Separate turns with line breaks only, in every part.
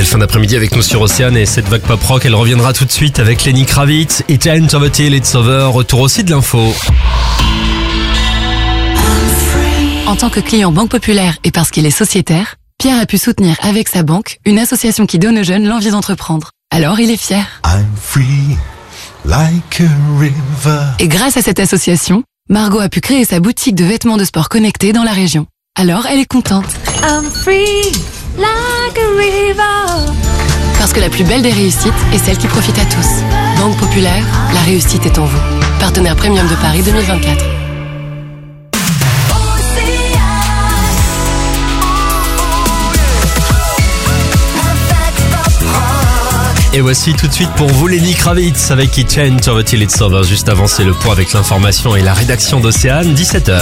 belle fin d'après-midi avec nous sur Océane et cette vague pop rock, elle reviendra tout de suite avec Lenny Kravitz. It ain't over till it's over. Retour aussi de l'info.
En tant que client Banque Populaire et parce qu'il est sociétaire, Pierre a pu soutenir avec sa banque une association qui donne aux jeunes l'envie d'entreprendre. Alors il est fier.
I'm free, like a river.
Et grâce à cette association, Margot a pu créer sa boutique de vêtements de sport connectés dans la région. Alors elle est contente.
I'm free, like a river.
Parce que la plus belle des réussites est celle qui profite à tous. Banque Populaire, la réussite est en vous. Partenaire Premium de Paris 2024.
Et voici tout de suite pour vous Lenny Kravitz avec It Ain't Over Till It's Over. Juste avant, c'est le point avec l'information et la rédaction d'Océane, 17h.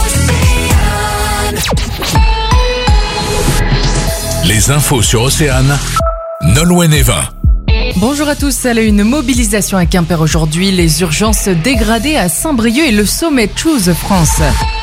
Les infos sur Océane, Nolwenn Evin.
Bonjour à tous, elle a une mobilisation à Quimper aujourd'hui, les urgences dégradées à Saint-Brieuc et le sommet Choose France.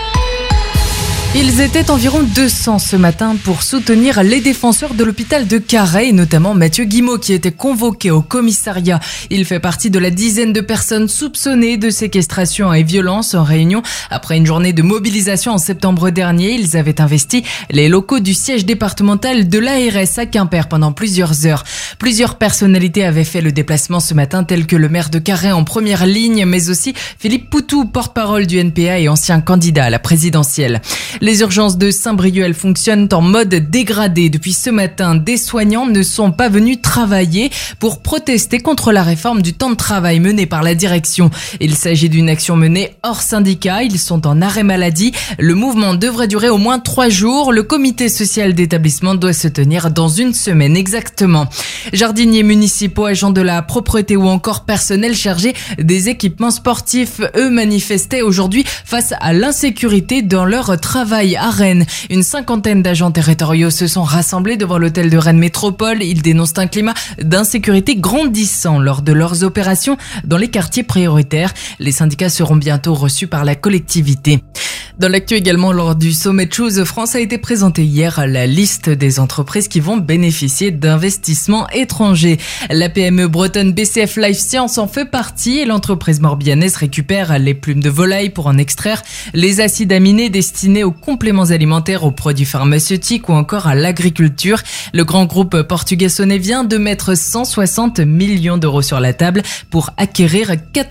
Ils étaient environ 200 ce matin pour soutenir les défenseurs de l'hôpital de Carhaix, et notamment Mathieu Guimot qui était convoqué au commissariat. Il fait partie de la dizaine de personnes soupçonnées de séquestration et violence en Réunion. Après une journée de mobilisation en septembre dernier, ils avaient investi les locaux du siège départemental de l'ARS à Quimper pendant plusieurs heures. Plusieurs personnalités avaient fait le déplacement ce matin, tels que le maire de Carhaix en première ligne, mais aussi Philippe Poutou, porte-parole du NPA et ancien candidat à la présidentielle. Les urgences de Saint-Brieuc, elles fonctionnent en mode dégradé. Depuis ce matin, des soignants ne sont pas venus travailler pour protester contre la réforme du temps de travail menée par la direction. Il s'agit d'une action menée hors syndicat. Ils sont en arrêt maladie. Le mouvement devrait durer au moins 3 jours. Le comité social d'établissement doit se tenir dans une semaine exactement. Jardiniers municipaux, agents de la propreté ou encore personnel chargé des équipements sportifs, eux manifestaient aujourd'hui face à l'insécurité dans leur travail à Rennes. Une cinquantaine d'agents territoriaux se sont rassemblés devant l'hôtel de Rennes Métropole. Ils dénoncent un climat d'insécurité grandissant lors de leurs opérations dans les quartiers prioritaires. Les syndicats seront bientôt reçus par la collectivité. Dans l'actu également, lors du sommet Choose France a été présentée hier la liste des entreprises qui vont bénéficier d'investissements étrangers. La PME bretonne BCF Life Science en fait partie et l'entreprise morbihanaise récupère les plumes de volaille pour en extraire les acides aminés destinés aux compléments alimentaires, aux produits pharmaceutiques ou encore à l'agriculture. Le grand groupe portugais Sonnet vient de mettre 160 millions d'euros sur la table pour acquérir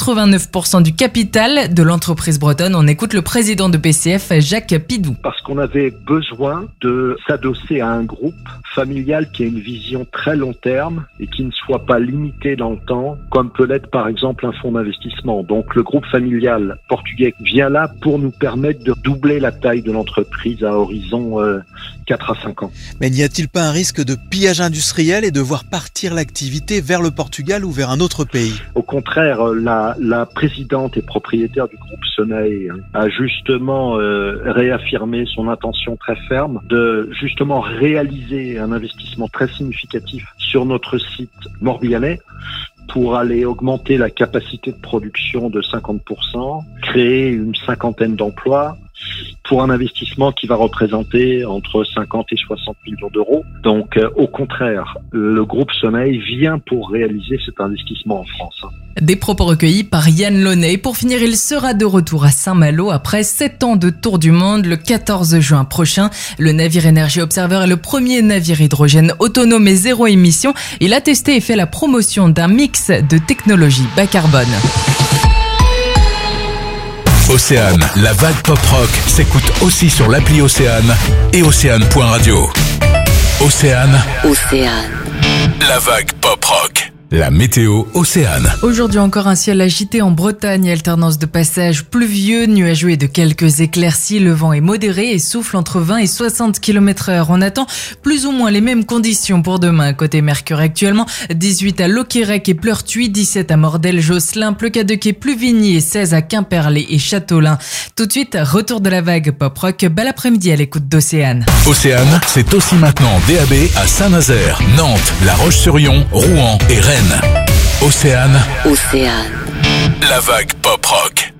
89% du capital de l'entreprise bretonne. On écoute le président de BCF, Jacques Pidou.
Parce qu'on avait besoin de s'adosser à un groupe familial qui a une vision très long terme et qui ne soit pas limité dans le temps, comme peut l'être par exemple un fonds d'investissement. Donc le groupe familial portugais vient là pour nous permettre de doubler la taille de l'entreprise à horizon 4 à 5 ans.
Mais n'y a-t-il pas un risque de pillage industriel et de voir partir l'activité vers le Portugal ou vers un autre pays ?
Au contraire, la présidente et propriétaire du groupe Sonnet a justement réaffirmé son intention très ferme de justement réaliser un investissement très significatif sur notre site morbihanais pour aller augmenter la capacité de production de 50%, créer une cinquantaine d'emplois pour un investissement qui va représenter entre 50 et 60 millions d'euros. Donc, au contraire, le groupe Sommeil vient pour réaliser cet investissement en France.
Des propos recueillis par Yann Launay. Pour finir, il sera de retour à Saint-Malo après 7 ans de tour du monde le 14 juin prochain. Le navire Energy Observer est le premier navire hydrogène autonome et zéro émission. Il a testé et fait la promotion d'un mix de technologies bas carbone.
Océane, la vague pop rock s'écoute aussi sur l'appli Océane et océane.radio. Océane, la vague pop rock. La météo Océane.
Aujourd'hui encore un ciel agité en Bretagne, alternance de passages pluvieux, nuageux et de quelques éclaircies. Le vent est modéré et souffle entre 20 et 60 km/h. On attend plus ou moins les mêmes conditions pour demain. Côté Mercure actuellement, 18 à Loquérec et Pleurtuis, 17 à Mordel-Josselin, Pleucadec et Pluvigny et 16 à Quimperlé et Châteaulin. Tout de suite, retour de la vague pop rock. Bel après-midi à l'écoute d'Océane.
Océane, c'est aussi maintenant DAB à Saint-Nazaire, Nantes, La Roche-sur-Yon, Rouen et Rennes. Océane, la vague pop rock.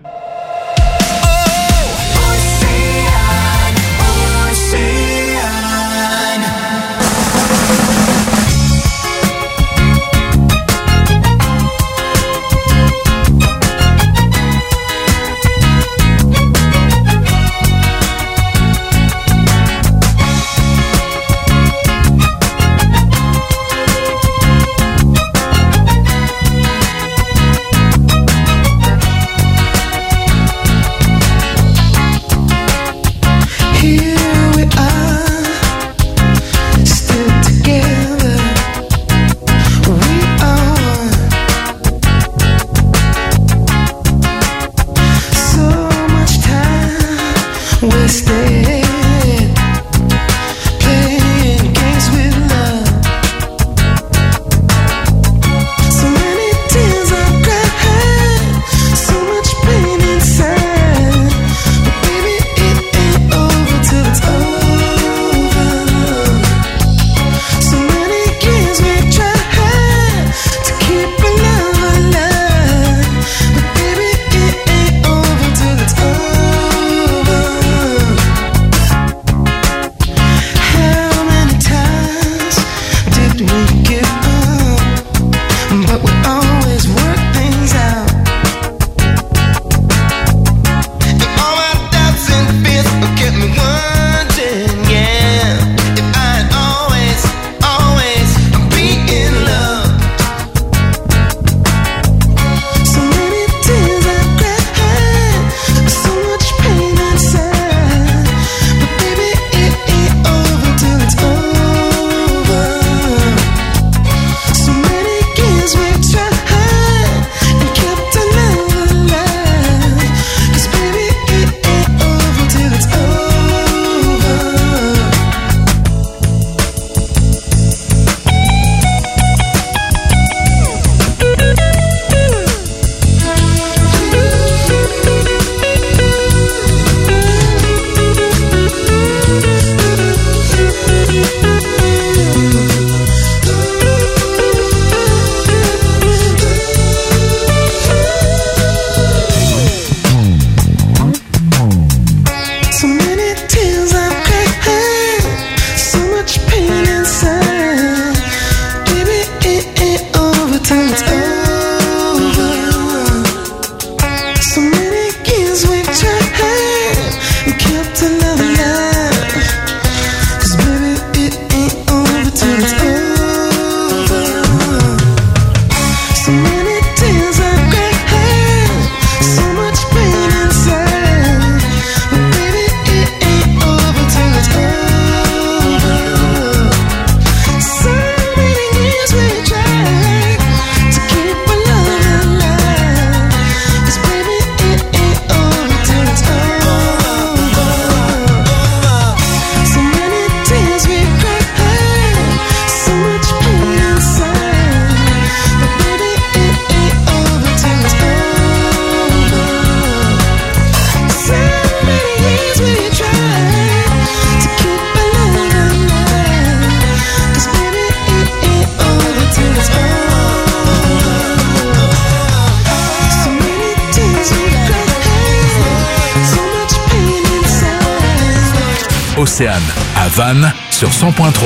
Océane, à Vannes, sur 100.3.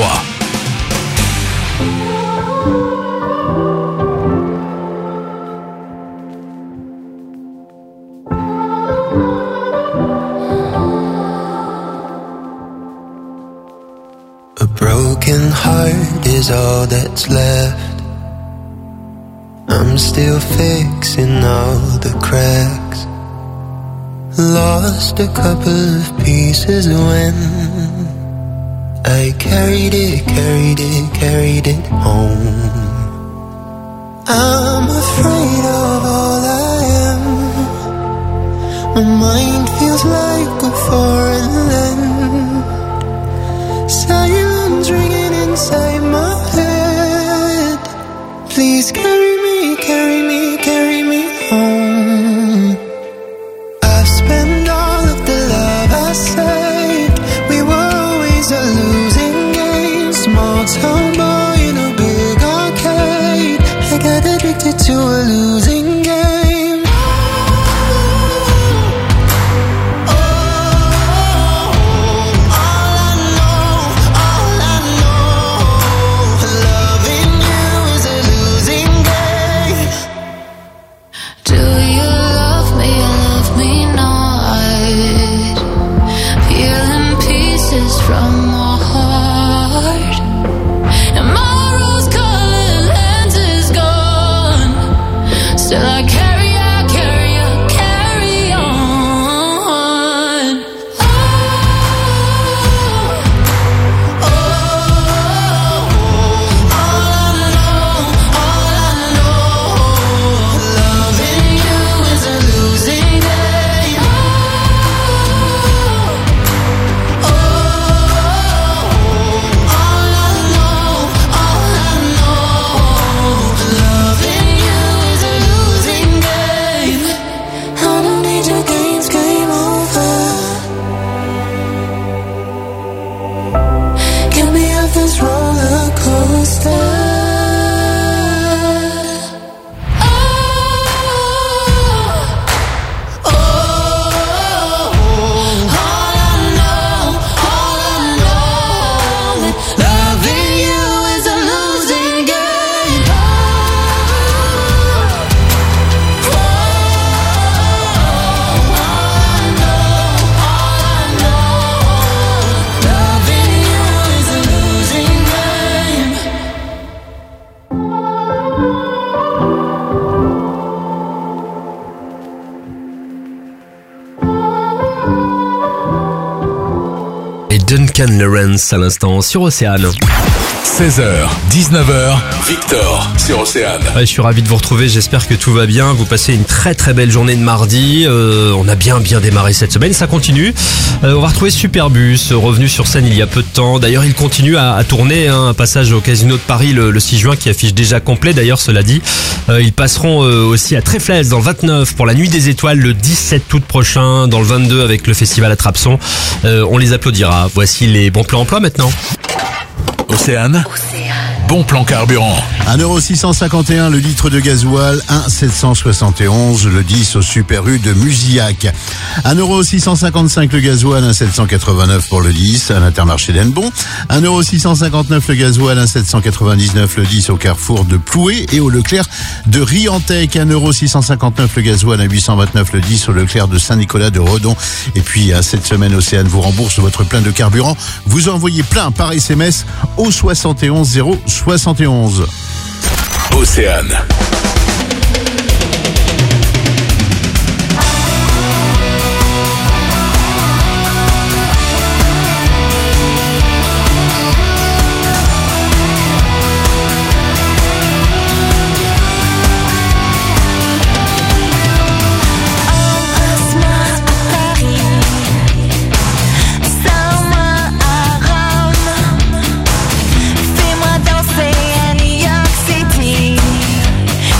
A broken heart is all that's left. I'm still fixing all the cracks. Lost a couple of pieces when I carried it home. I'm afraid of all I am. My mind feels like a foreign land. Silence ringing inside my head. Please carry me home. I've spent all of the love I saved. We were always a losing game. Small town boy in a big arcade. I got addicted to a losing game.
From my heart, and my rose-colored lens is gone. Still I carry on. All I know, loving you is a losing game. This roller coaster.
Duncan Lawrence à l'instant sur Océane.
16h, 19h, Victor sur Océane.
Ouais, je suis ravi de vous retrouver, j'espère que tout va bien. Vous passez une très très belle journée de mardi. On a bien démarré cette semaine, ça continue. On va retrouver Superbus, revenu sur scène il y a peu de temps. D'ailleurs, il continue à tourner, un passage au Casino de Paris le 6 juin qui affiche déjà complet. D'ailleurs, cela dit, ils passeront aussi à Tréflez dans le 29 pour la Nuit des Étoiles le 17 août prochain, dans le 22 avec le festival Attrape-Son. On les applaudira. Voici les bons plans emploi maintenant.
Océane, bon plan carburant.
1,651 € le litre de gasoil, 1,771 le 10 au Super U de Musillac. 1,655 € le gasoil, 1,789 pour le 10 à l'Intermarché d'Hennebon. 1,659 € le gasoil, 1,799 le 10 au Carrefour de Ploué et au Leclerc de Riantec. 1,659 € le gasoil, 1,829 le 10 au Leclerc de Saint-Nicolas de Redon. Et puis cette semaine, Océane vous rembourse votre plein de carburant. Vous envoyez plein par SMS au 71 071.
Océane.
Fais-moi danser à New York City.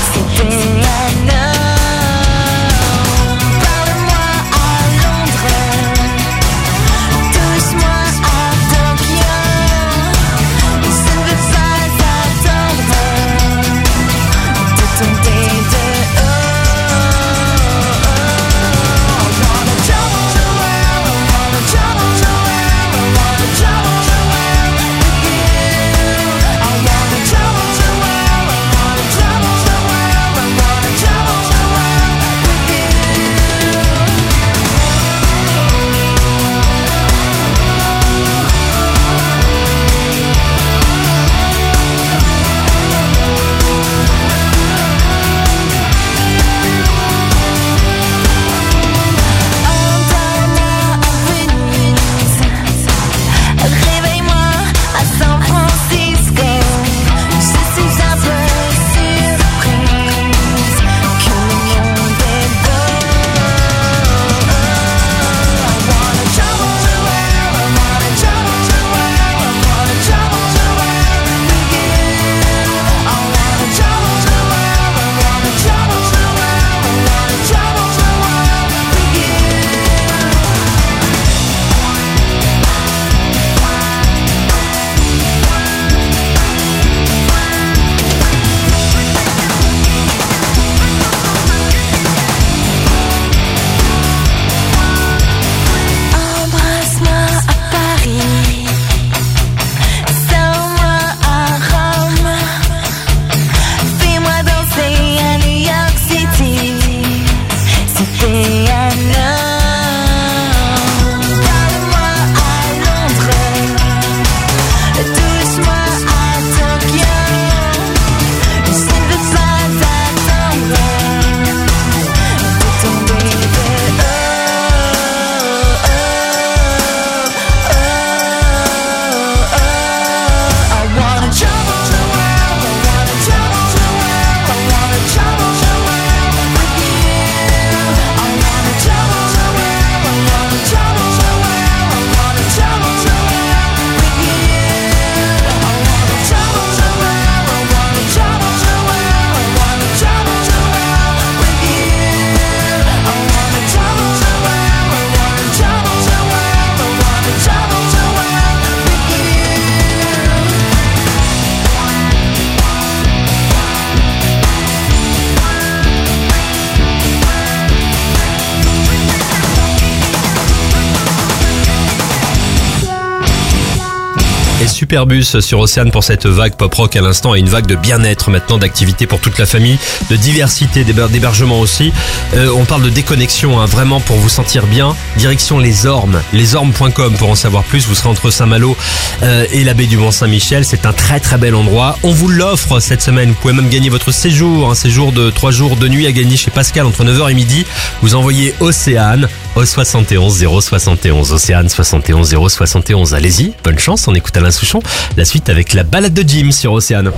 et Superbus sur Océane pour cette vague pop-rock à l'instant et une vague de bien-être maintenant, d'activité pour toute la famille, de diversité, d'hébergement aussi. On parle de déconnexion, vraiment pour vous sentir bien. Direction les Ormes, lesormes.com pour en savoir plus. Vous serez entre Saint-Malo et la baie du Mont-Saint-Michel. C'est un très très bel endroit. On vous l'offre cette semaine. Vous pouvez même gagner votre séjour, un séjour de 3 jours de nuit à gagner chez Pascal entre 9h et midi. Vous envoyez Océane au 71 071. Océane 71 071. Allez-y, bonne chance, on écoute Alain Souchon. La suite avec la balade de Jim sur Océane.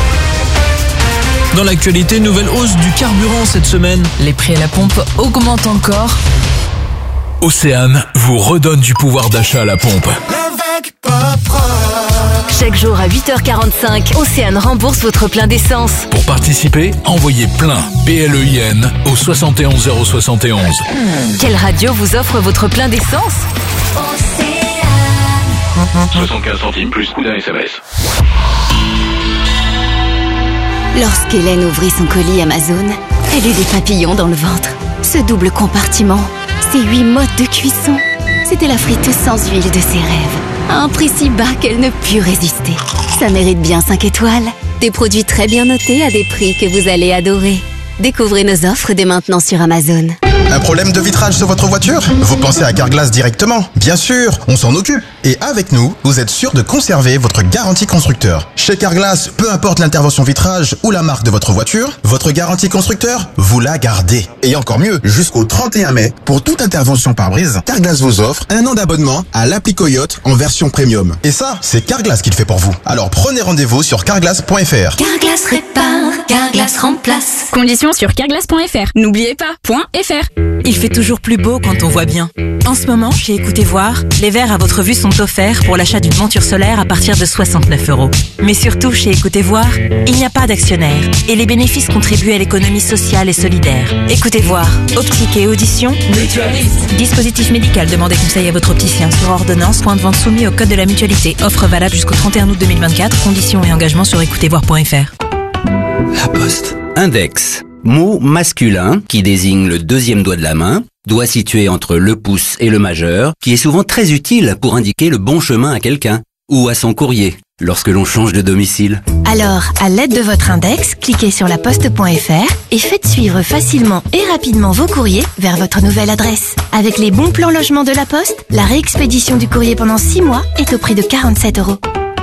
Dans l'actualité, nouvelle hausse du carburant cette semaine.
Les prix à la pompe augmentent encore.
Océane vous redonne du pouvoir d'achat à la pompe.
Chaque jour à 8h45, Océane rembourse votre plein d'essence.
Pour participer, envoyez plein, PLEIN, au 71 071.
Quelle radio vous offre votre plein d'essence?
75 centimes plus coût d'un SMS.
Lorsqu'Hélène ouvrit son colis Amazon, elle eut des papillons dans le ventre. Ce double compartiment, ces 8 modes de cuisson, c'était la friteuse sans huile de ses rêves. À un prix si bas qu'elle ne put résister. Ça mérite bien 5 étoiles. Des produits très bien notés à des prix que vous allez adorer. Découvrez nos offres dès maintenant sur Amazon.
Un problème de vitrage sur votre voiture? Vous pensez à Carglass directement? Bien sûr, on s'en occupe. Et avec nous, vous êtes sûr de conserver votre garantie constructeur. Chez Carglass, peu importe l'intervention vitrage ou la marque de votre voiture, votre garantie constructeur, vous la gardez. Et encore mieux, jusqu'au 31 mai, pour toute intervention pare-brise, Carglass vous offre 1 an d'abonnement à l'appli Coyote en version premium. Et ça, c'est Carglass qui le fait pour vous. Alors prenez rendez-vous sur carglass.fr.
Carglass répare, Carglass remplace.
Conditions sur carglass.fr. N'oubliez pas, .fr.
Il fait toujours plus beau quand on voit bien. En ce moment, chez Écoutez Voir, les verres à votre vue sont offerts pour l'achat d'une monture solaire à partir de 69 €. Mais surtout, chez Écoutez Voir, il n'y a pas d'actionnaire et les bénéfices contribuent à l'économie sociale et solidaire. Écoutez Voir, optique et audition, mutualiste. Dispositif médical, demandez conseil à votre opticien sur ordonnance, point de vente soumis au code de la mutualité. Offre valable jusqu'au 31 août 2024, conditions et engagements sur écoutezvoir.fr.
La Poste. Index. Mot masculin qui désigne le deuxième doigt de la main, doigt situé entre le pouce et le majeur, qui est souvent très utile pour indiquer le bon chemin à quelqu'un ou à son courrier lorsque l'on change de domicile.
Alors, à l'aide de votre index, cliquez sur laposte.fr et faites suivre facilement et rapidement vos courriers vers votre nouvelle adresse. Avec les bons plans logement de la Poste, la réexpédition du courrier pendant 6 mois est au prix de 47 €.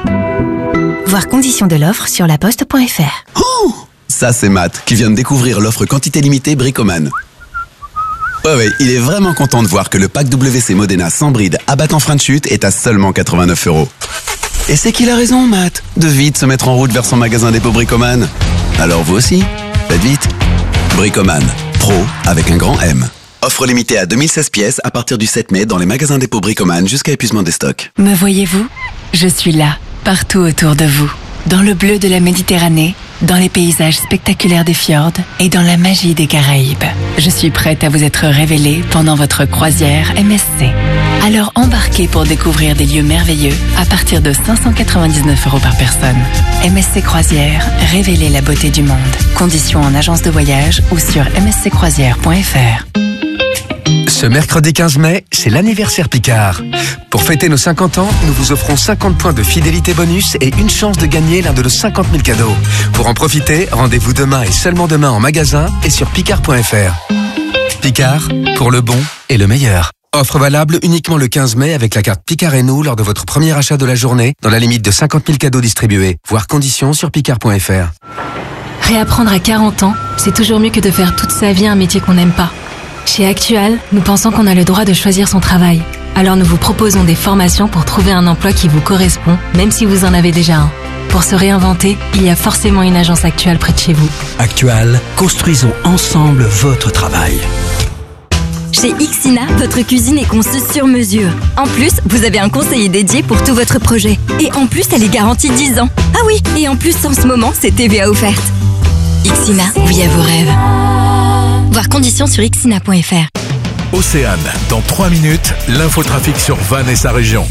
Voir conditions de l'offre sur laposte.fr.
Oh, ça c'est Matt qui vient de découvrir l'offre quantité limitée Bricoman. Ouais, il est vraiment content de voir que le pack WC Modena sans bride à battant frein de chute est à seulement 89 €. Et c'est qu'il a raison, Matt, de vite se mettre en route vers son magasin dépôt Bricoman. Alors vous aussi, faites vite. Bricoman, pro avec un grand M. Offre limitée à 2016 pièces à partir du 7 mai dans les magasins dépôt Bricoman jusqu'à épuisement des stocks.
Me voyez-vous? Je suis là, partout autour de vous. Dans le bleu de la Méditerranée, dans les paysages spectaculaires des fjords et dans la magie des Caraïbes. Je suis prête à vous être révélée pendant votre croisière MSC. Alors embarquez pour découvrir des lieux merveilleux à partir de 599 € par personne. MSC Croisière, révélez la beauté du monde. Conditions en agence de voyage ou sur msccroisière.fr.
Ce mercredi 15 mai, c'est l'anniversaire Picard. Pour fêter nos 50 ans, nous vous offrons 50 points de fidélité bonus et une chance de gagner l'un de nos 50 000 cadeaux. Pour en profiter, rendez-vous demain et seulement demain en magasin et sur picard.fr. Picard, pour le bon et le meilleur. Offre valable uniquement le 15 mai avec la carte Picard et nous lors de votre premier achat de la journée, dans la limite de 50 000 cadeaux distribués. Voir conditions sur picard.fr.
Réapprendre à 40 ans, c'est toujours mieux que de faire toute sa vie un métier qu'on n'aime pas. Chez Actual, nous pensons qu'on a le droit de choisir son travail. Alors nous vous proposons des formations pour trouver un emploi qui vous correspond, même si vous en avez déjà un. Pour se réinventer, il y a forcément une agence Actual près de chez vous.
Actual, construisons ensemble votre travail.
Chez Ixina, votre cuisine est conçue sur mesure. En plus, vous avez un conseiller dédié pour tout votre projet. Et en plus, elle est garantie 10 ans. Ah oui, et en plus, en ce moment, c'est TVA offerte. Ixina, oui à vos rêves. Voir conditions sur ixina.fr.
Océane, dans 3 minutes, l'infotrafic sur Vannes et sa région.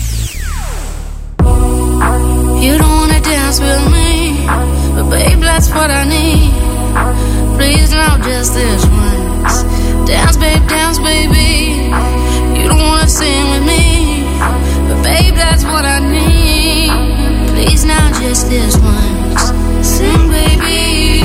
You don't wanna dance with me, but babe, that's what I need. Please now, just this once. Dance, baby. You don't wanna sing with me, but babe, that's what I need. just this once. Sing, baby.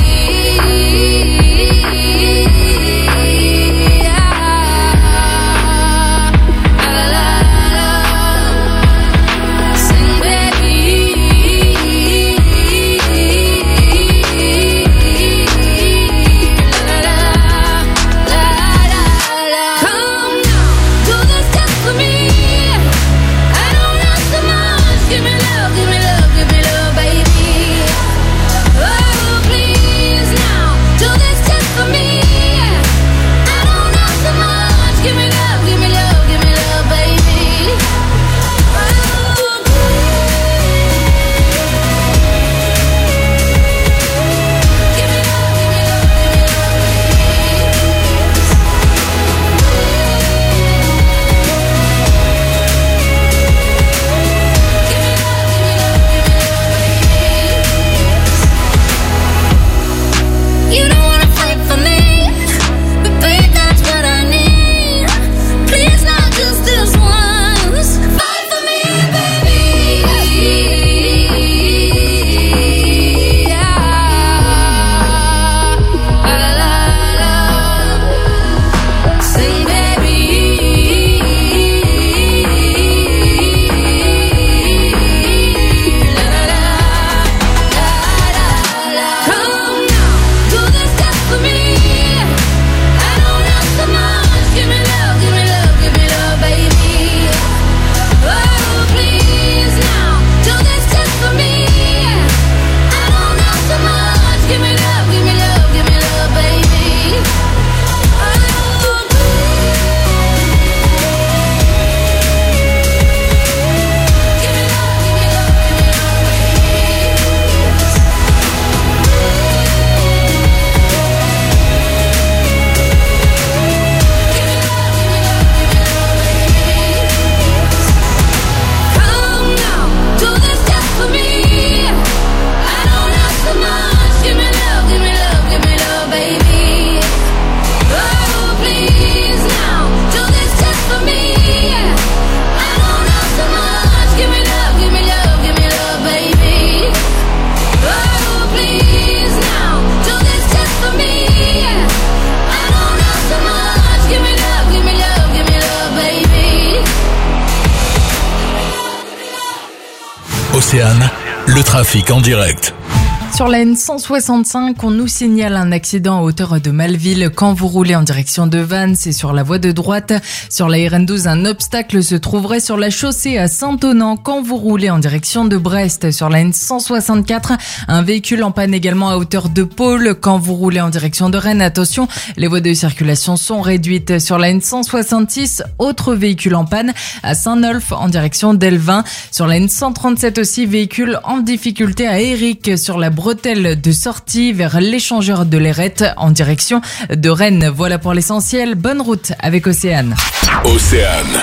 Océane, le trafic en direct.
Sur la N165, on nous signale un accident à hauteur de Malville quand vous roulez en direction de Vannes, c'est sur la voie de droite. Sur la RN12, un obstacle se trouverait sur la chaussée à Saint-Onant quand vous roulez en direction de Brest. Sur la N164, un véhicule en panne également à hauteur de Pôle quand vous roulez en direction de Rennes. Attention, les voies de circulation sont réduites. Sur la N166, autre véhicule en panne à Saint-Nolf en direction d'Elvin. Sur la N137 aussi, véhicule en difficulté à Éric sur la bretelle de sortie vers l'échangeur de Lérette en direction de Rennes. Voilà pour l'essentiel. Bonne route avec Océane.
Océane.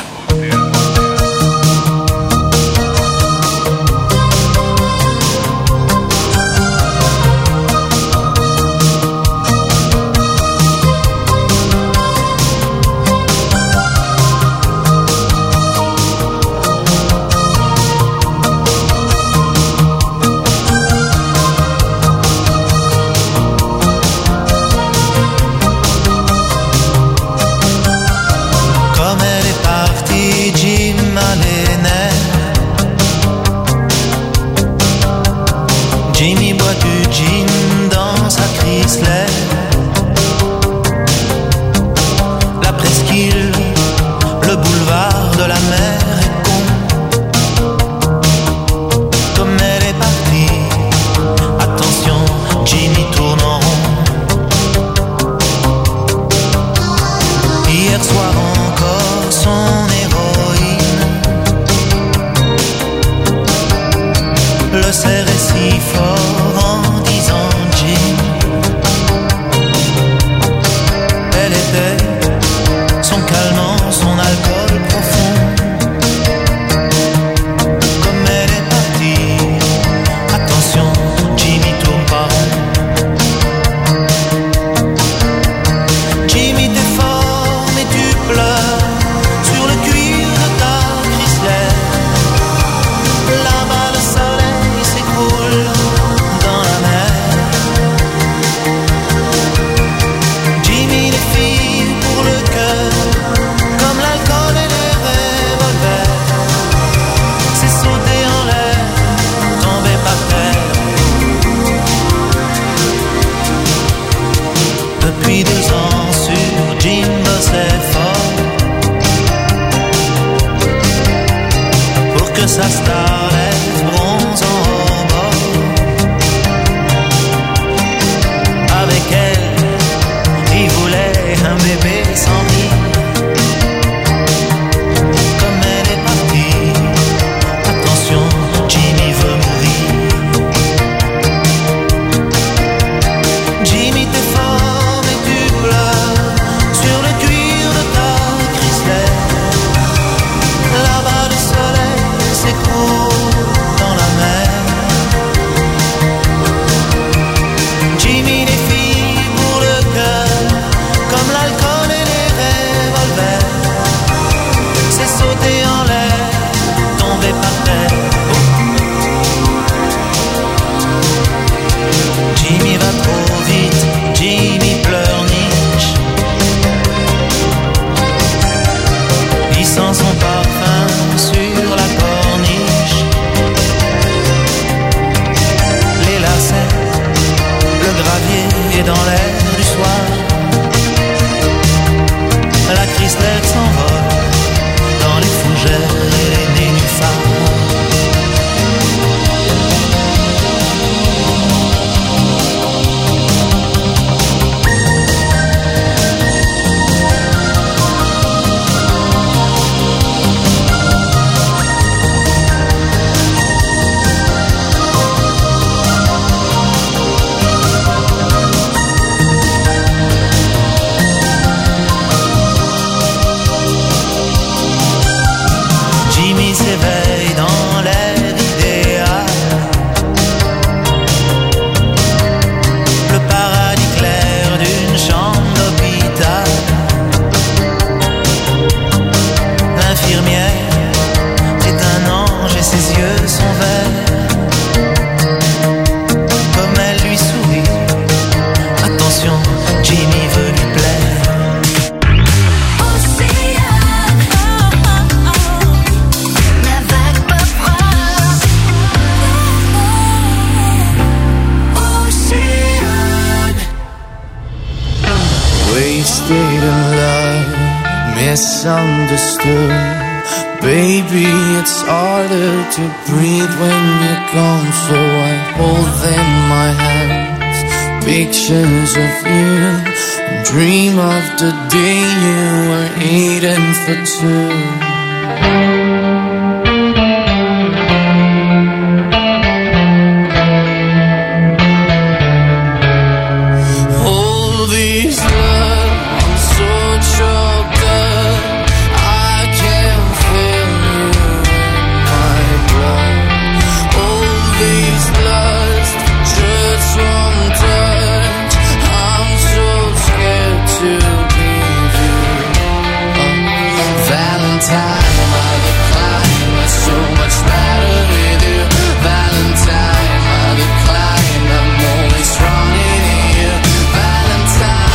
Come elle est partie, Jim sa starlette bronzant au bord. Avec elle, il voulait un bébé sans vie. Comme elle est partie, attention, Jimmy veut mourir. Jimmy, t'es fort et tu pleures sur le cuir de ta Chrysler. Là-bas le soleil s'écroule dans la mer. Jimmy, les filles pour le cœur, comme l'alcool et les revolvers. C'est sauter en l'air, tomber par terre. Jimmy va trop vite, Jimmy pleurniche. Il sent son parfum sur la corniche. Les lacets, le gravier est dans l'air du soir. La Chrysler s'envole dans les fougères et les nénuphars. Jimmy s'éveille dans l'air idéal. Le paradis clair d'une chambre d'hôpital. L'infirmière est un ange et ses yeux sont verts. Comme elle lui sourit, attention, Jimmy veut lui plaire. Wasted in love, misunderstood. Baby, it's harder to breathe when you're gone. So I hold in my hands pictures of you and dream of the day you were eating for two. All these love, I'm so choked up. I can't feel you in my blood. All these lust, just one touch. I'm so scared to leave you. Valentine, I decline. It's so much better with you. Valentine, I decline. I'm always running you. Valentine,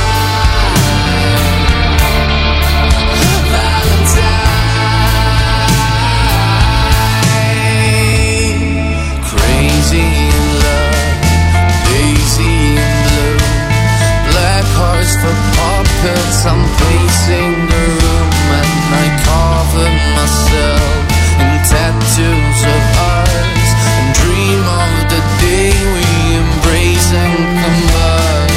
crazy in love, lazy in blue. Black hearts for puppets, I'm pacing the room. And I cover myself in tattoos of ours and dream of the day we embrace and combine.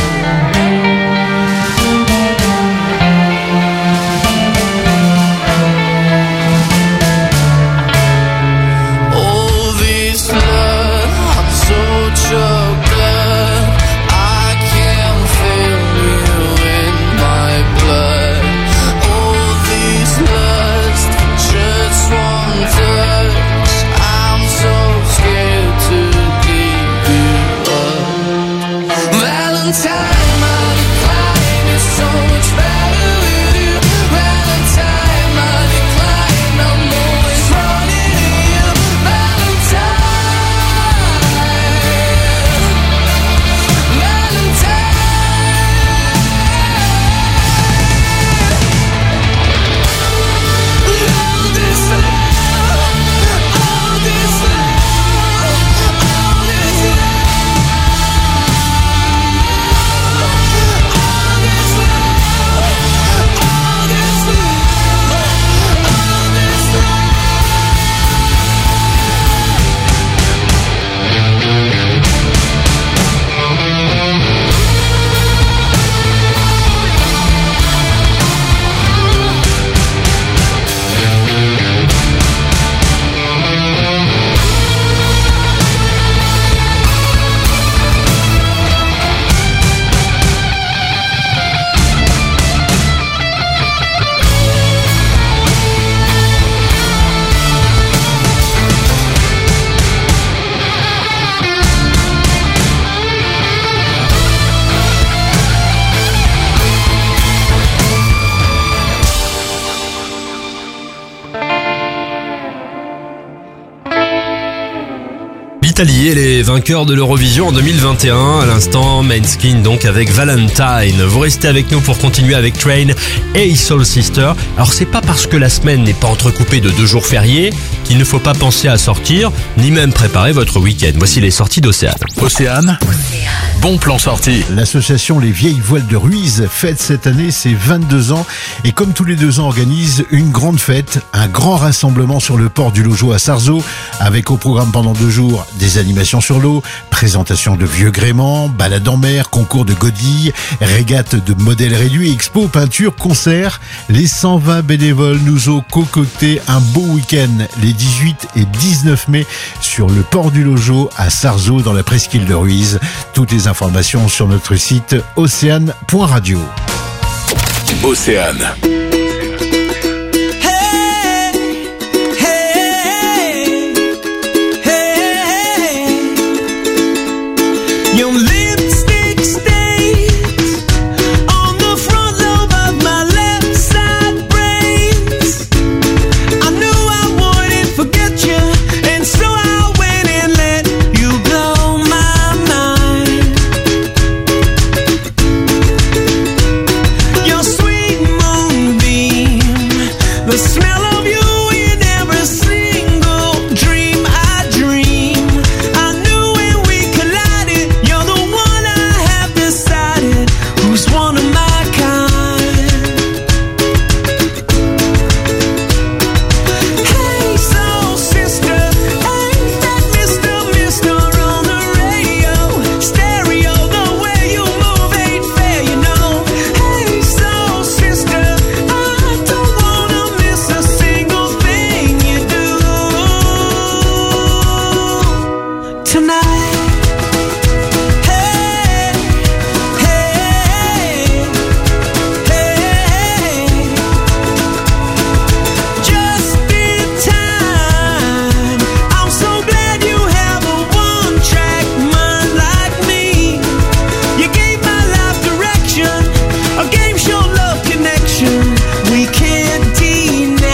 All this love, I'm so choked up. I can't feel you in my blood. All this lust, just one touch. I'm so scared to give you up. Valentine, my decline is so much better with you. Valentine, my decline, I'm always running to you. Valentine, all this love, all this love, all this love.
l'Italie et les vainqueurs de l'Eurovision en 2021. À l'instant, Måneskin donc avec Valentine. Vous restez avec nous pour continuer avec Train et Soul Sister. Alors c'est pas parce que la semaine n'est pas entrecoupée de 2 jours fériés qu'il ne faut pas penser à sortir, ni même préparer votre week-end. Voici les sorties d'Océane.
Océane, bon plan sorti.
L'association Les Vieilles Voiles de Ruiz fête cette année ses 22 ans et comme tous les 2 ans organise une grande fête, un grand rassemblement sur le port du Lojo à Sarzeau avec au programme pendant 2 jours des animations sur l'eau, présentation de vieux gréements, balades en mer, concours de godilles, régate de modèles réduits, expo, peinture, concert. Les 120 bénévoles nous ont concocté un beau week-end les 18 et 19 mai sur le port du Lojo à Sarzeau dans la presqu'île de Ruiz. Toutes les informations sur notre site océane.radio.
Océane.
Your lipstick stains on the front lobe of my left side brains. I knew I wouldn't forget you, and so I went and let you blow my mind. Your sweet moonbeam, the smell of you in every single dream I dream. I knew when we collided, you're the one I have decided who's one of my kind. Hey, soul sister, ain't that Mr. on the radio? Stereo, the way you move ain't fair, you know. Hey, soul sister, I don't wanna miss a single thing you do tonight. Hey, hey, hey, just in time. I'm so glad you have a one-track mind like me. You gave my life direction, a game show love connection we can't deny.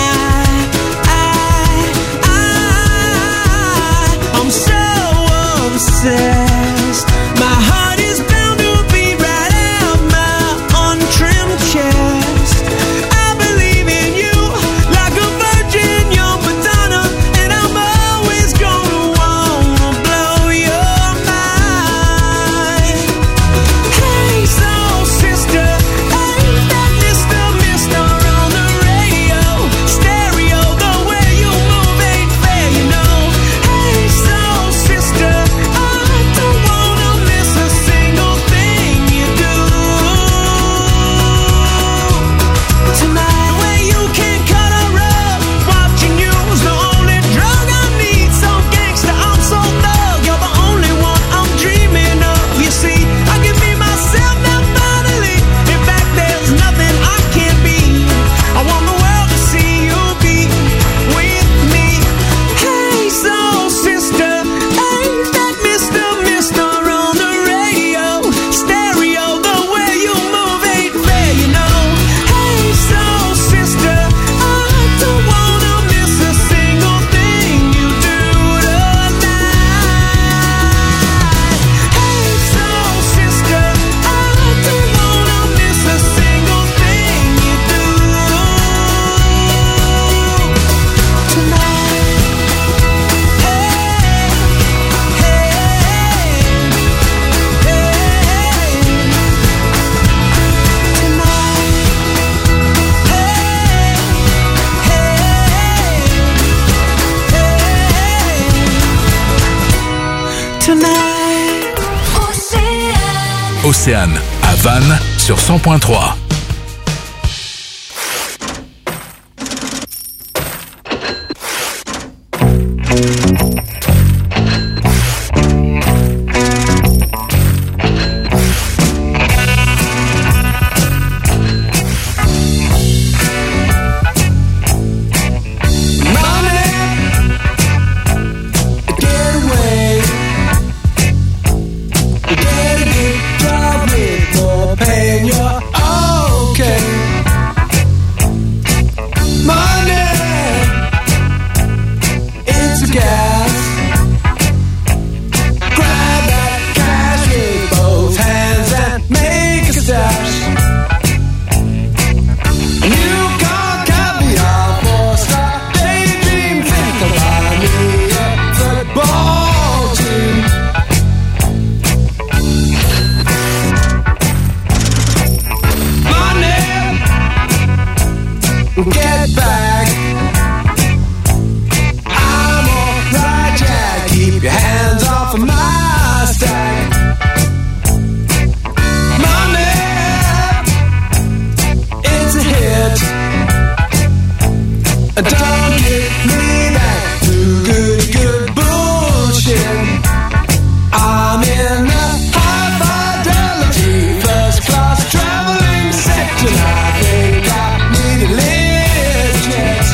I'm so obsessed. My heart is bound to beat right out my untrimmed chest. I believe in you like a virgin, young Madonna, and I'm always gonna wanna blow your mind. Hey, soul sister, ain't that Mr. on the radio? Stereo, the way you move ain't fair, you know. Hey, soul sister, I don't wanna miss a single thing you do tonight. Where you can cut a rug, watching you's the only drug I need. So gangsta, I'm so thug, you're the only one I'm dreaming of. You see, I can be myself now finally. In fact, there's nothing I can't be. I want the world to see you be with me. Hey, soul sister, ain't that Mr. on the radio? Stereo, the way you move ain't fair, you know. Hey, soul sister, I don't wanna miss a single thing you do tonight. Hey, soul sister, I don't wanna miss a single thing you do tonight. Tonight.
Océane, à Vannes, sur 100.3.
Don't give me that good bullshit. I'm in a high fidelity first class traveling section. I think I need a lift jet.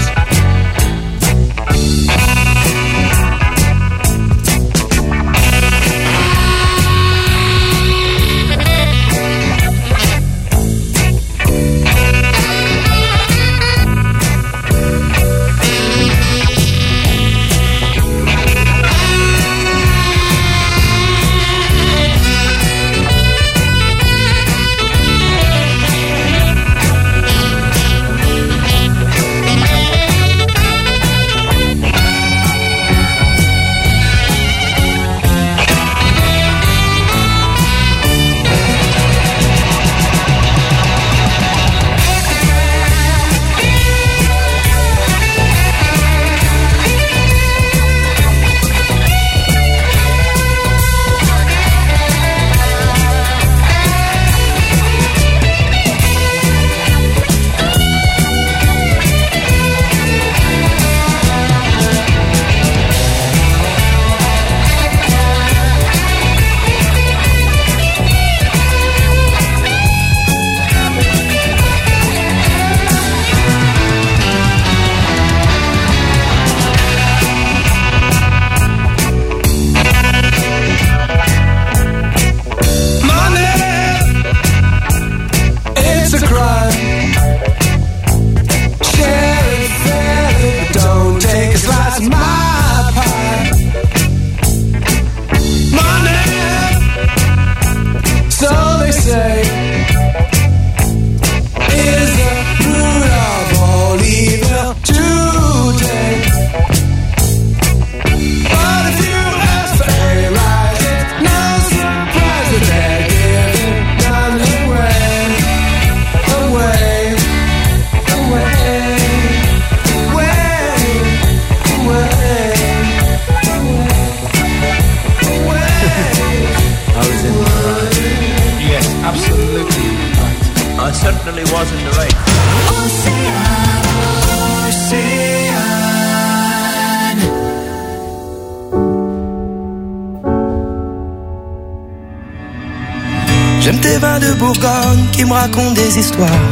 J'aime tes vins de Bourgogne qui me racontent des histoires.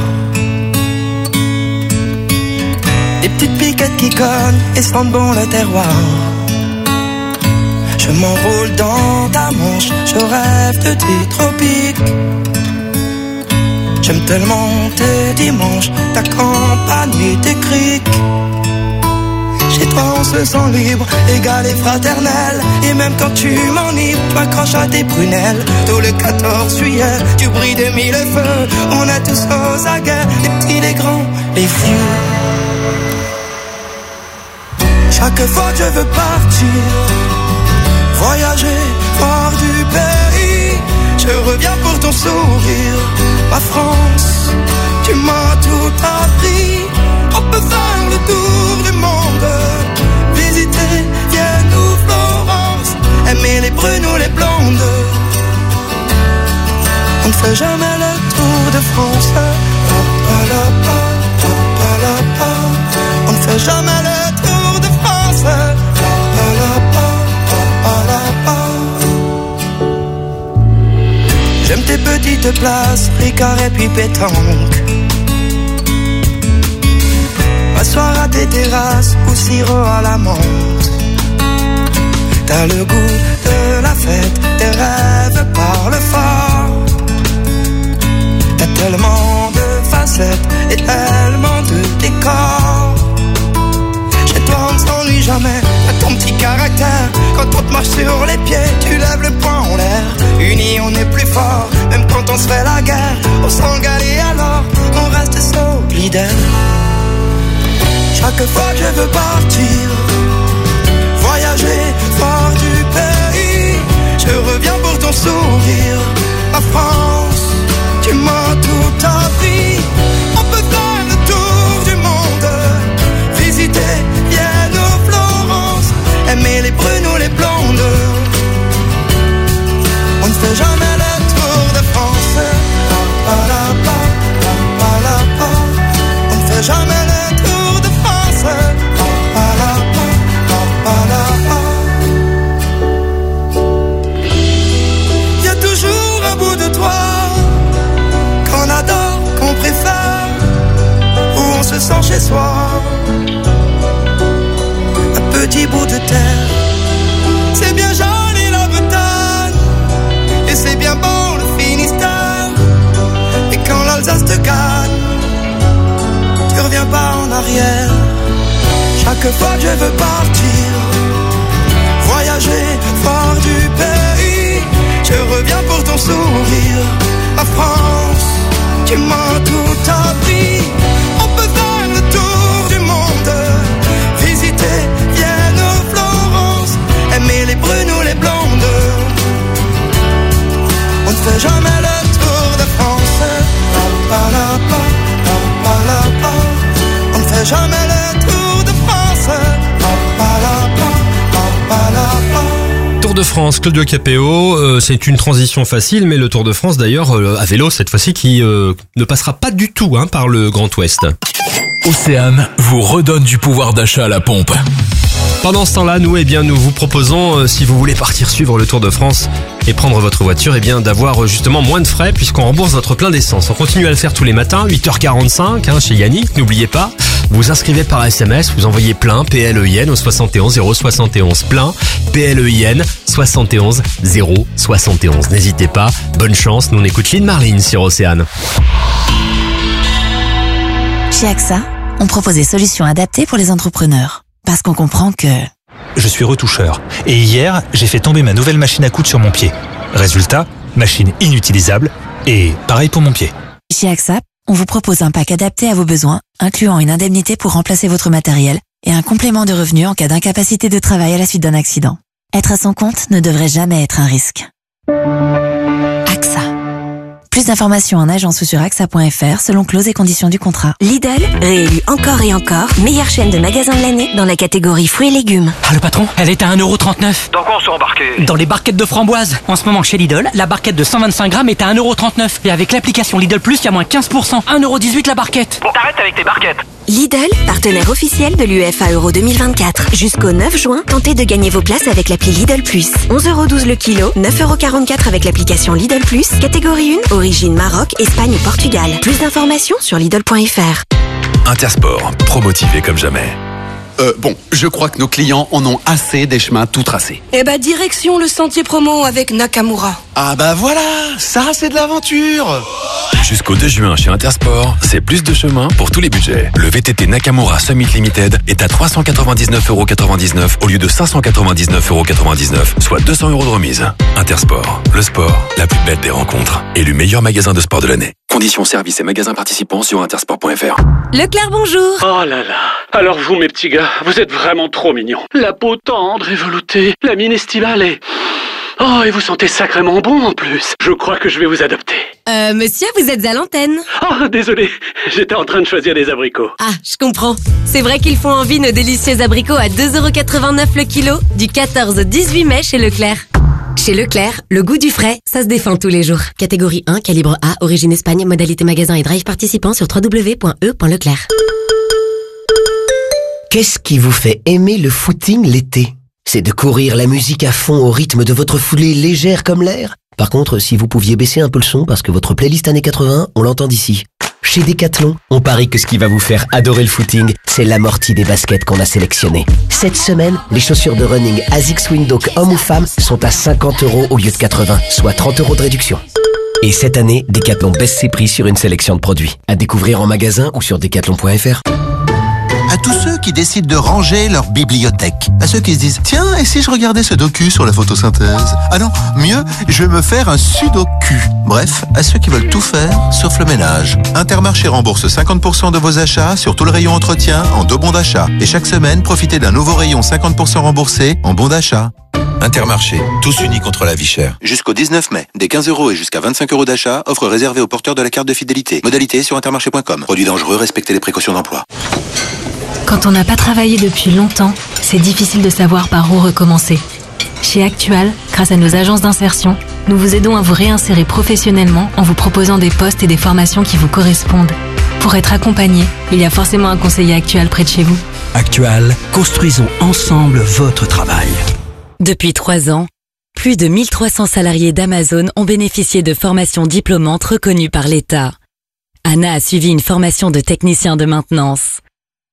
Des petites piquettes qui cognent et sentent bon le terroir. Je m'enroule dans ta manche, je rêve de tes tropiques. J'aime tellement tes dimanches, ta campagne et tes criques. Chez toi on se sent libre, égal et fraternel. Et même quand tu m'enivres, tu m'accroches à tes prunelles. Tôt le 14 juillet, tu brilles de mille feux. On est tous aux aguets, les petits, les grands, les vieux. Chaque fois que je veux partir, voyager, voir du pays, je reviens pour ton sourire. Ma France, tu m'as tout appris. On peut faire le tour du monde, visiter Vienne ou Florence, aimer les brunes ou les blondes. On ne fait jamais le tour de France. On ne fait jamais le tour de France. J'aime tes petites places, Ricard et puis pétanque. M'asseoir à tes terrasses ou sirop à la menthe. T'as le goût de la fête, tes rêves parlent fort. T'as tellement de facettes et tellement de décors. Chez toi on ne s'ennuie jamais, t'as ton petit caractère. Quand on te marche sur les pieds, tu lèves le poing en l'air. Unis on est plus fort, même quand on se fait la guerre. On s'engale et alors on reste solidaire. Chaque fois que je veux partir, voyager, voir du pays, je reviens pour ton sourire. La France, tu m'as tout appris. On peut faire le tour du monde, visiter Vienne ou Florence, aimer les brunes ou les blondes. On ne fait jamais le tour de France. On ne fait jamais le tour de France. les soirs. Un petit bout de terre, c'est bien joli la Bretagne, et c'est bien bon le Finistère. Et quand l'Alsace te gagne, tu reviens pas en arrière. Chaque fois que je veux partir, voyager, voir du pays, je reviens pour ton sourire. La France, tu m'as tout appris. On peut faire le tour du monde, visiter Vienne ou Florence, aimer les brunes ou les blondes. On ne fait jamais le tour de France. On ne fait jamais le tour de France.
Tour de France, Claudio Capéo, c'est une transition facile, mais le Tour de France d'ailleurs à vélo cette fois-ci qui ne passera pas du tout par le Grand Ouest.
Océane vous redonne du pouvoir d'achat à la pompe.
Pendant ce temps-là, nous vous proposons, si vous voulez partir suivre le Tour de France et prendre votre voiture, d'avoir justement moins de frais puisqu'on rembourse votre plein d'essence. On continue à le faire tous les matins, 8h45 chez Yannick. N'oubliez pas, vous inscrivez par SMS, vous envoyez plein, PLEIN au 71 071 plein, PLEIN 71 071. N'hésitez pas, bonne chance, nous on écoute Lynn Marlin sur Océane.
Chez AXA, on propose des solutions adaptées pour les entrepreneurs. Parce qu'on comprend que...
Je suis retoucheur. Et hier, j'ai fait tomber ma nouvelle machine à coudre sur mon pied. Résultat, machine inutilisable. Et pareil pour mon pied.
Chez AXA, on vous propose un pack adapté à vos besoins, incluant une indemnité pour remplacer votre matériel et un complément de revenu en cas d'incapacité de travail à la suite d'un accident. Être à son compte ne devrait jamais être un risque. AXA. Plus d'informations en agence ou sur AXA.fr selon clauses et conditions du contrat.
Lidl, réélu encore et encore, meilleure chaîne de magasins de l'année dans la catégorie fruits et légumes.
Ah, le patron, elle est à 1,39€.
Dans quoi on s'est embarqué?
Dans les barquettes de framboises. En ce moment chez Lidl, la barquette de 125 grammes est à 1,39€. Et avec l'application Lidl Plus, il y a moins 15%. 1,18€ la barquette.
Bon, t'arrêtes avec tes barquettes.
Lidl, partenaire officiel de l'UEFA Euro 2024. Jusqu'au 9 juin, tentez de gagner vos places avec l'appli Lidl Plus. 11,12€ le kilo, 9,44€ avec l'application Lidl Plus. Catégorie 1, origine Maroc, Espagne ou Portugal. Plus d'informations sur Lidl.fr.
Intersport, promotivé comme jamais.
Bon, je crois que nos clients en ont assez des chemins tout tracés.
Direction le sentier promo avec Nakamura.
Ah bah voilà, ça c'est de l'aventure. Jusqu'au 2 juin chez Intersport, c'est plus de chemin pour tous les budgets. Le VTT Nakamura Summit Limited est à 399,99€ au lieu de 599,99€, soit 200€ de remise. Intersport, le sport, la plus belle des rencontres. Élu meilleur magasin de sport de l'année. Conditions, services et magasins participants sur intersport.fr.
Leclerc, bonjour.
Oh là là. Alors vous, mes petits gars, vous êtes vraiment trop mignons. La peau tendre et veloutée, la mine estivale et... Oh, et vous sentez sacrément bon en plus. Je crois que je vais vous adopter.
Monsieur, vous êtes à l'antenne.
Oh, désolé, j'étais en train de choisir des abricots.
Ah, je comprends. C'est vrai qu'ils font envie nos délicieux abricots à 2,89€ le kilo, du 14 au 18 mai chez Leclerc. Chez Leclerc, le goût du frais, ça se défend tous les jours. Catégorie 1, calibre A, origine Espagne, modalité magasin et drive participant sur www.e.leclerc.
Qu'est-ce qui vous fait aimer le footing l'été? C'est de courir la musique à fond au rythme de votre foulée légère comme l'air? Par contre, si vous pouviez baisser un peu le son parce que votre playlist années 80, on l'entend d'ici. Chez Decathlon, on parie que ce qui va vous faire adorer le footing, c'est l'amorti des baskets qu'on a sélectionnées. Cette semaine, les chaussures de running ASICS Windhoek hommes ou femmes sont à 50€ au lieu de 80, soit 30€ de réduction. Et cette année, Decathlon baisse ses prix sur une sélection de produits. À découvrir en magasin ou sur decathlon.fr.
À tous ceux qui décident de ranger leur bibliothèque. À ceux qui se disent, tiens, et si je regardais ce docu sur la photosynthèse? Ah non, mieux, je vais me faire un sudoku. Bref, à ceux qui veulent tout faire, sauf le ménage. Intermarché rembourse 50% de vos achats sur tout le rayon entretien en 2 bons d'achat. Et chaque semaine, profitez d'un nouveau rayon 50% remboursé en bons d'achat.
Intermarché, tous unis contre la vie chère.
Jusqu'au 19 mai, des 15€ et jusqu'à 25€ d'achat, offre réservée aux porteurs de la carte de fidélité. Modalité sur intermarché.com. Produit dangereux, respectez les précautions d'emploi.
Quand on n'a pas travaillé depuis longtemps, c'est difficile de savoir par où recommencer. Chez Actual, grâce à nos agences d'insertion, nous vous aidons à vous réinsérer professionnellement en vous proposant des postes et des formations qui vous correspondent. Pour être accompagné, il y a forcément un conseiller Actual près de chez vous.
Actual, construisons ensemble votre travail.
Depuis 3 ans, plus de 1300 salariés d'Amazon ont bénéficié de formations diplômantes reconnues par l'État. Anna a suivi une formation de technicien de maintenance.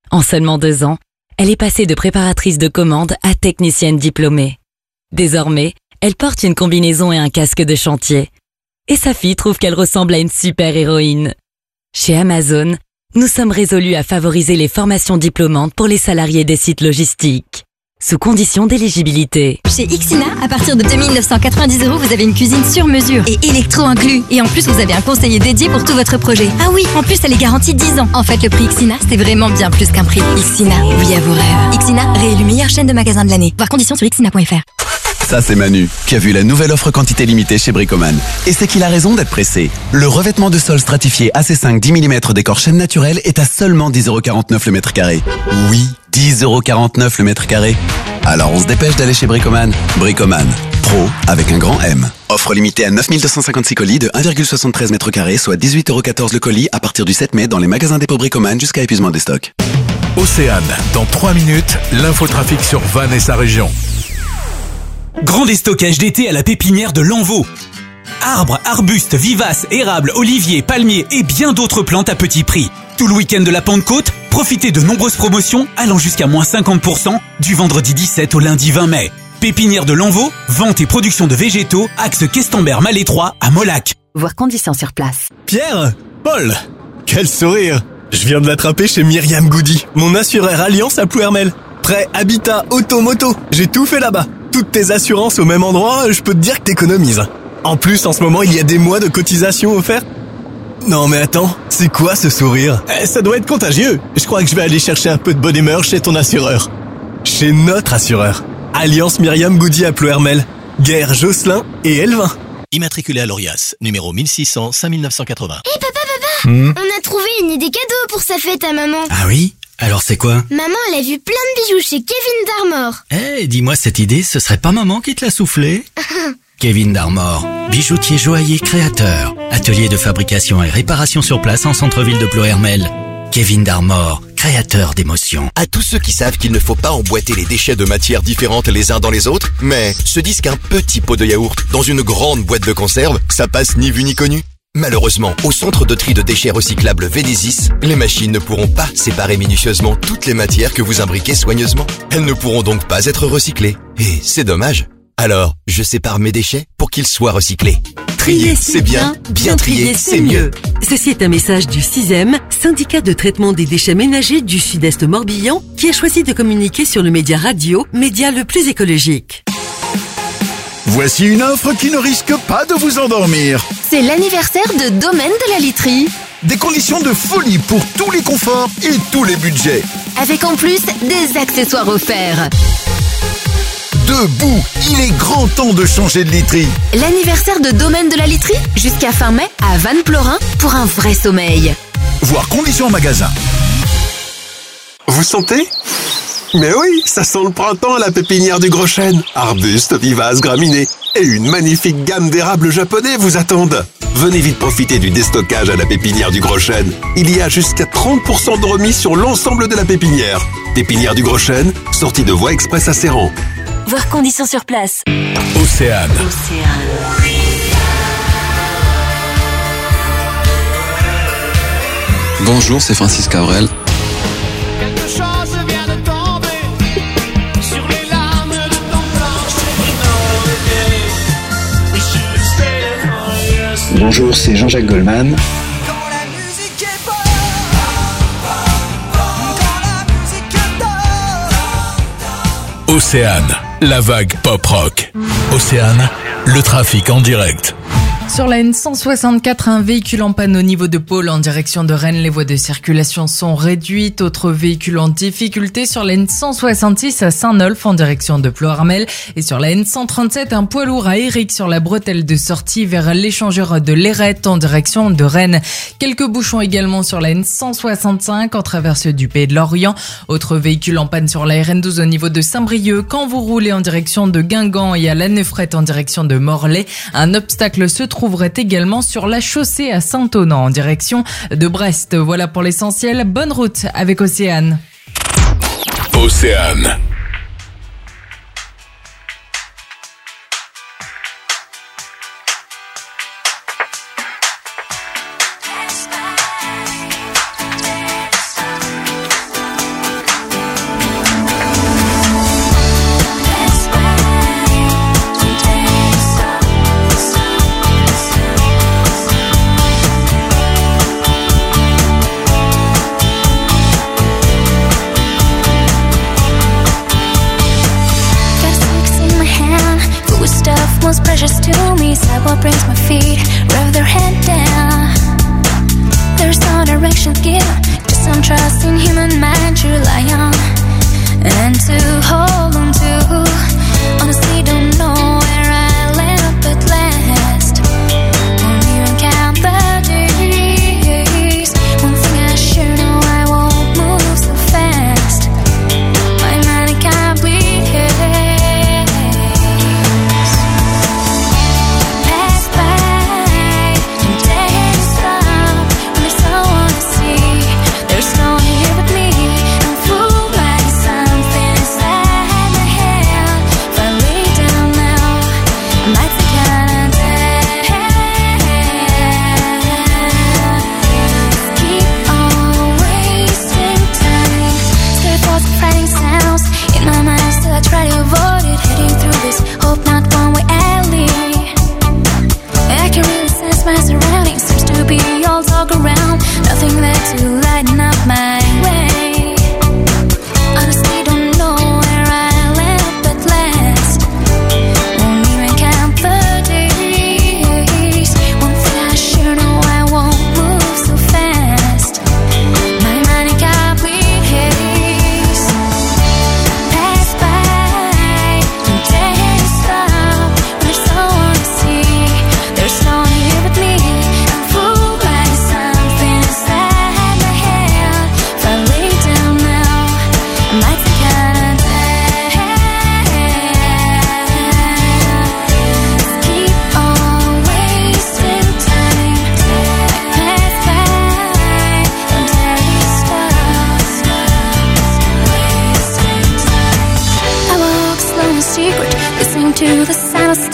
En seulement 2 ans, elle est passée de préparatrice de commande à technicienne diplômée. Désormais, elle porte une combinaison et un casque de chantier. Et sa fille trouve qu'elle ressemble à une super-héroïne. Chez Amazon, nous sommes résolus à favoriser les formations diplômantes pour les salariés des sites logistiques, sous condition d'éligibilité.
Chez Ixina, à partir de 2 990 €, vous avez une cuisine sur mesure et électro inclus. Et en plus, vous avez un conseiller dédié pour tout votre projet. Ah oui, en plus, elle est garantie 10 ans. En fait, le prix Ixina, c'est vraiment bien plus qu'un prix. Ixina, oui à vos rêves. Ixina, réélu meilleure chaîne de magasins de l'année. Voir conditions sur ixina.fr.
Ça, c'est Manu, qui a vu la nouvelle offre quantité limitée chez Bricoman. Et c'est qu'il a raison d'être pressé. Le revêtement de sol stratifié AC5 10 mm décor chêne naturel est à seulement 10,49 € le mètre carré. Oui, 10,49 € le mètre carré. Alors on se dépêche d'aller chez Bricoman. Bricoman, pro avec un grand M. Offre limitée à 9256 colis de 1,73 mètres carrés, soit 18,14 € le colis à partir du 7 mai dans les magasins dépôt Bricoman jusqu'à épuisement des stocks.
Océane, dans 3 minutes, l'infotrafic sur Vannes et sa région.
Grand déstockage d'été à la pépinière de Lanvaux. Arbres, arbustes, vivaces, érables, oliviers, palmiers et bien d'autres plantes à petit prix. Tout le week-end de la Pentecôte, profitez de nombreuses promotions allant jusqu'à moins 50% du vendredi 17 au lundi 20 mai. Pépinière de Lanvaux, vente et production de végétaux, axe Questembert-Malétroit à Molac.
Voir conditions sur place.
Pierre, Paul, quel sourire! Je viens de l'attraper chez Myriam Goody, mon assureur Alliance à Plouermel. Prêt, habitat, auto, moto, j'ai tout fait là-bas. Toutes tes assurances au même endroit, je peux te dire que t'économises. En plus, en ce moment, il y a des mois de cotisation offerts. Non mais attends, c'est quoi ce sourire? Ça doit être contagieux. Je crois que je vais aller chercher un peu de bonne humeur chez ton assureur. Chez notre assureur. Alliance Myriam Goody à Plouermel. Guerre Josselin et Elvin.
Immatriculé à l'Orias, numéro 1600 5980.
Hé papa, on a trouvé une idée cadeau pour sa fête à maman.
Ah oui? Alors c'est quoi?
Maman, elle a vu plein de bijoux chez Kevin Darmor.
Dis-moi cette idée, ce serait pas maman qui te l'a soufflé? Kevin Darmor, bijoutier joaillier créateur, atelier de fabrication et réparation sur place en centre-ville de Plouermel. Kevin Darmor, créateur d'émotions.
À tous ceux qui savent qu'il ne faut pas emboîter les déchets de matières différentes les uns dans les autres, mais se disent qu'un petit pot de yaourt dans une grande boîte de conserve, ça passe ni vu ni connu. Malheureusement, au centre de tri de déchets recyclables Vénésis, les machines ne pourront pas séparer minutieusement toutes les matières que vous imbriquez soigneusement. Elles ne pourront donc pas être recyclées. Et c'est dommage. Alors, je sépare mes déchets pour qu'ils soient recyclés. Trier, c'est bien. Bien trier, c'est mieux.
Ceci est un message du 6e, syndicat de traitement des déchets ménagers du Sud-Est Morbihan, qui a choisi de communiquer sur le média radio, média le plus écologique.
Voici une offre qui ne risque pas de vous endormir.
C'est l'anniversaire de Domaine de la Literie.
Des conditions de folie pour tous les conforts et tous les budgets.
Avec en plus des accessoires offerts.
Debout, il est grand temps de changer de literie.
L'anniversaire de Domaine de la Literie, jusqu'à fin mai à Vannes-Plorin pour un vrai sommeil.
Voir conditions en magasin.
Vous sentez ? Mais oui, ça sent le printemps à la pépinière du Gros Chêne. Arbustes, vivaces, graminées et une magnifique gamme d'érables japonais vous attendent. Venez vite profiter du déstockage à la pépinière du Gros Chêne. Il y a jusqu'à 30% de remise sur l'ensemble de la pépinière. Pépinière du Gros Chêne, sortie de voie express à Serran.
Voir conditions sur place.
Océane.
Bonjour, c'est Francis Cabrel. Bonjour, c'est Jean-Jacques Goldman.
Océane, la vague pop-rock. Océane, le trafic en direct.
Sur la N164, un véhicule en panne au niveau de Pôle en direction de Rennes. Les voies de circulation sont réduites. Autre véhicule en difficulté sur la N166 à Saint-Nolf en direction de Plouermel. Et sur la N137, un poids lourd à Éric sur la bretelle de sortie vers l'échangeur de Lérette en direction de Rennes. Quelques bouchons également sur la N165 en traverse du Pays de Lorient. Autre véhicule en panne sur la RN12 au niveau de Saint-Brieuc. Quand vous roulez en direction de Guingamp et à la Neufrette en direction de Morlaix, un obstacle se trouverait également sur la chaussée à Saint-Onant en direction de Brest. Voilà pour l'essentiel. Bonne route avec Océane.
Océane.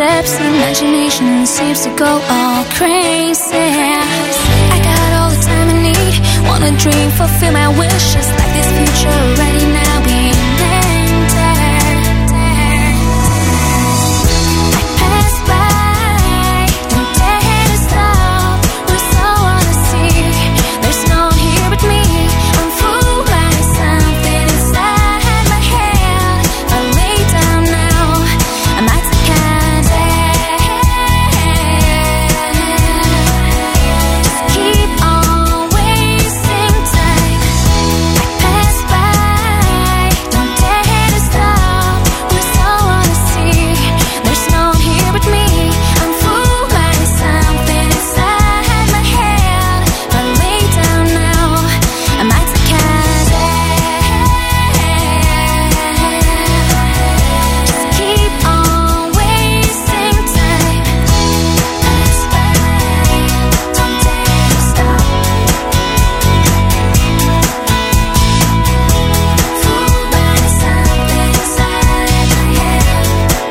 steps, imagination seems to go all crazy. I got all the time I need, wanna dream, fulfill my wishes, like this future already now being ended. I pass by, don't dare to stop, we're so on the sea, there's no one here but me, I'm fooled by something inside my head, I lay down now, I might take a just keep on wasting time. I pass by, don't dare to stop. We're so on the sea, there's no one here but me. I'm fooled by something inside my head. If I lay down now, I might take a just keep on wasting time. Pass by, don't dare to stop. Fooled by something inside my head.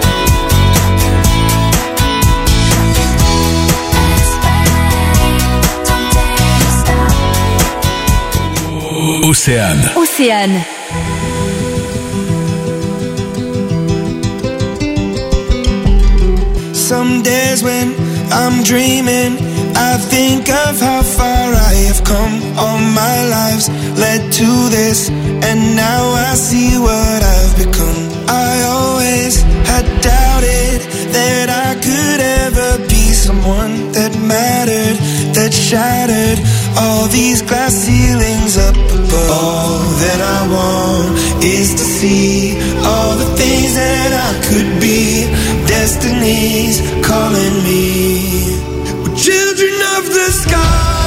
Pass by, don't dare to stop.
Océane.
Océane.
Some days when I'm dreaming, I think of how far I have come. All my lives led to this, and now I see what I've become. I always had doubted that I could ever be someone that mattered, that shattered all these glass ceilings up above. All that I want is to see all the things that I could be. Destiny's calling me. We're children of the sky.